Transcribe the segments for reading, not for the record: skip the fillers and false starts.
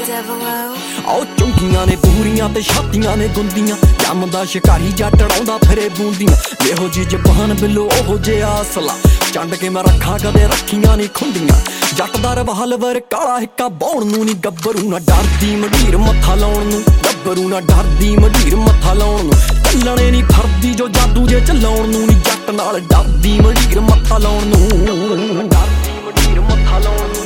ਉਹ ਚੁੰਗੀਆਂ ਨੇ ਪੂਰੀਆਂ ਤੇ ਛਾਤੀਆਂ ਨੇ ਗੁੰਦੀਆਂ ਜੰਮਦਾ ਸ਼ਿਕਾਰੀ ਜੱਟ ਡਾਉਂਦਾ ਫਿਰੇ ਬੂੰਦੀਆਂ ਇਹੋ ਜੀ ਜ਼ਬਾਨ ਬਿੱਲੋ ਉਹੋ ਜਿਹਾ ਅਸਲਾ ਚੰਡ ਕੇ ਮੈਂ ਰੱਖਾਂ ਕਦੇ ਰੱਖੀਆਂ ਨਹੀਂ ਖੁੰਡੀਆਂ ਜੱਟ ਦਾ ਰਿਵਾਲਵਰ ਕਾਲਾ ਹਿੱਕਾ ਬਾਉਣ ਨੂੰ ਨੀ ਗੱਭਰੂ ਨਾ ਡਰਦੀ ਮੰਡੀਰ ਮੱਥਾ ਲਾਉਣ ਨੂੰ ਗੱਭਰੂ ਨਾ ਡਰਦੀ ਮੰਡੀਰ ਮੱਥਾ ਲਾਉਣ ਨੂੰ ਚੱਲਣੇ ਨੀ ਫਰਦੀ ਜੋ ਜਾਦੂ ਜੇ ਚਲਾਉਣ ਨੂੰ ਨੀ ਜੱਟ ਨਾਲ ਡਰਦੀ ਮੰਡੀਰ ਮੱਥਾ ਲਾਉਣ ਨੂੰ ਡਰਦੀ ਮੰਡੀਰ ਮੱਥਾ ਲਾਉਣ ਨੂੰ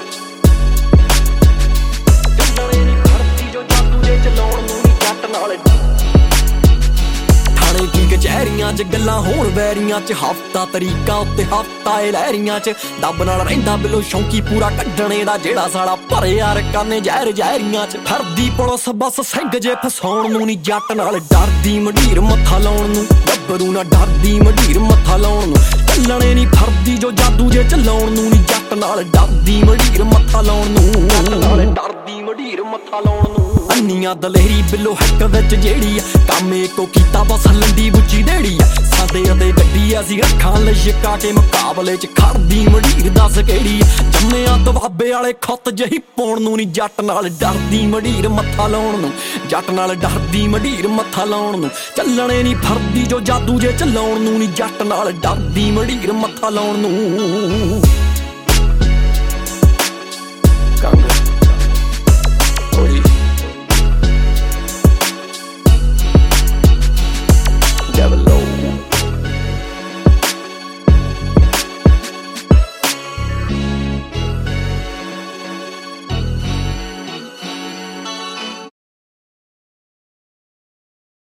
ਚੱਲਣੇ ਨੀ ਫਰਦੀ ਜੋ ਜਾਦੂ ਜੇ ਚਲਾਉਣ ਨੂੰ ਨੀ ਜੱਟ ਨਾਲ ਥਾਣੇ ਕੀ ਕਚਹਿਰੀਆਂ 'ਚ ਗੱਲਾਂ ਹੋਣ ਵੈਰੀਆਂ 'ਚ ਹਫ਼ਤਾ ਤਰੀਕਾ ਉੱਤੇ ਹਫ਼ਤਾ ਏ ਲਹਿਰੀਆਂ 'ਚ ਦੱਬ ਨਾਲ ਰਹਿੰਦਾ ਬਿੱਲੋ ਸ਼ੌਂਕੀ ਪੂਰਾ ਕੱਢਣੇ ਦਾ ਜਿਹੜਾ ਸਾਲਾ ਭਰੇ ਯਾਰ ਕਾਨੇ ਜ਼ਹਿਰ ਜ਼ਹਿਰੀਆਂ 'ਚ ਫਿਰਦੀ ਪੁਲਿਸ ਬਸ ਸਿੰਘ ਜੇ ਫਸਾਉਣ ਨੂੰ ਨੀ ਜੱਟ ਨਾਲ ਡਰਦੀ ਮੰਡੀਰ ਮੱਥਾ ਲਾਉਣ ਨੂੰ ਗੱਭਰੂ ਨਾ ਡਰਦੀ ਮੰਡੀਰ ਮੱਥਾ ਲਾਉਣ ਨੂੰ ਚੱਲਣੇ ਨੀ ਫਰਦੀ ਜੋ ਜਾਦੂ ਜੇ ਚਲਾਉਣ ਨੂੰ ਨੀ ਜੱਟ ਨਾਲ ਡਰਦੀ ਮੰਡੀਰ ਮੱਥਾ ਲਾਉਣ ਨੂੰ ਡਰਦੀ ਮੰਡੀਰ ਮੱਥਾ ਲਾਉਣ ਨੂੰ ਅੰਨੀਆਂ ਦਲੇਰੀ ਬਿੱਲੋ ਹੱਕ ਵਿੱਚ ਜਿਹੜੀ ਆ ਕੰਮ ਇੱਕੋ ਕੀਤਾ ਬਸ ਲੰਡੀ ਬੁੱਚੀ ਦੇੜੀ ਆ ਸਾਡੇ ਅਤੇ ਗੱਡੀ ਅਸੀਂ ਰੱਖਾਂ ਲਈ ਛਿਕਾ ਕੇ ਮੁਕਾਬਲੇ 'ਚ ਖੜਦੀ ਮੰਡੀਰ ਦੱਸ ਕਿਹੜੀ ਆ ਜੰਮਿਆਂ ਦਵਾਬੇ ਵਾਲੇ ਖੁੱਤ ਜਹੀ ਪਾਉਣ ਨੂੰ ਨੀ ਜੱਟ ਨਾਲ ਡਰਦੀ ਮੰਡੀਰ ਮੱਥਾ ਲਾਉਣ ਨੂੰ ਜੱਟ ਨਾਲ ਡਰਦੀ ਮੰਡੀਰ ਮੱਥਾ ਲਾਉਣ ਨੂੰ ਚੱਲਣੇ ਨੀ ਫਰਦੀ ਜੋ ਜਾਦੂ ਜੇ ਚਲਾਉਣ ਨੂੰ ਨੀ ਜੱਟ ਨਾਲ ਡਰਦੀ ਮੰਡੀਰ ਮੱਥਾ ਲਾਉਣ ਨੂੰ